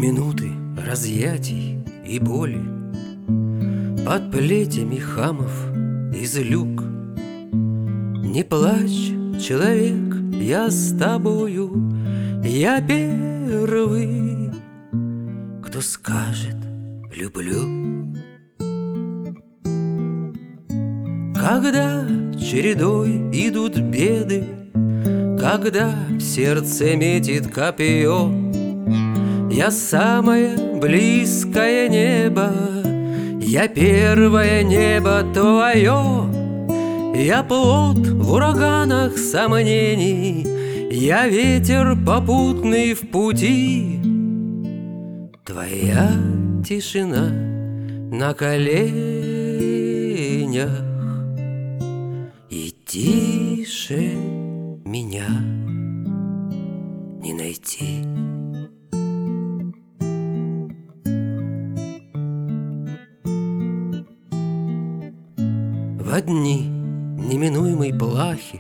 минуты разъятий и боли под плетями хамов из люк. Не плачь, человек, я с тобою, я первый, кто скажет «люблю». Когда чередой идут беды, когда в сердце метит копье, я самое близкое небо, я первое небо твое. Я плот в ураганах сомнений, я ветер попутный в пути. Твоя тишина на коленях, и тише меня не найти. В дни неминуемой плахи,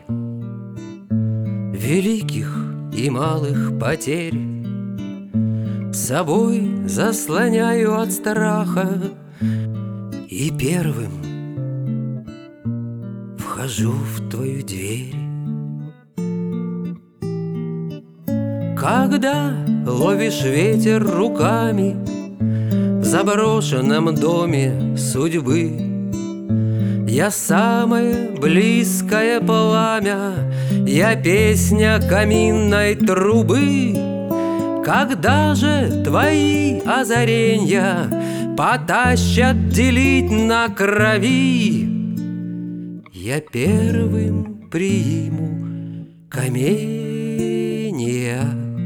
великих и малых потерь, собой заслоняю от страха и первым вхожу в твою дверь. Когда ловишь ветер руками в заброшенном доме судьбы, я самое близкое пламя, я песня каминной трубы. Когда же твои озаренья потащат делить на крови, я первым приму каменья,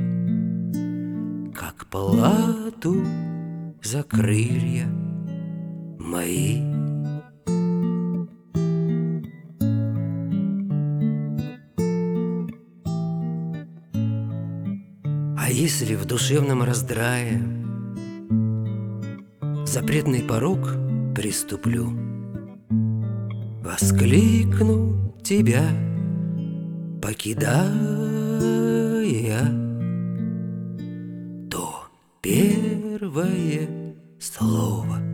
как плату за крылья мои. А если в душевном раздрае запретный порог приступлю, воскликну тебя, покидая, то первое слово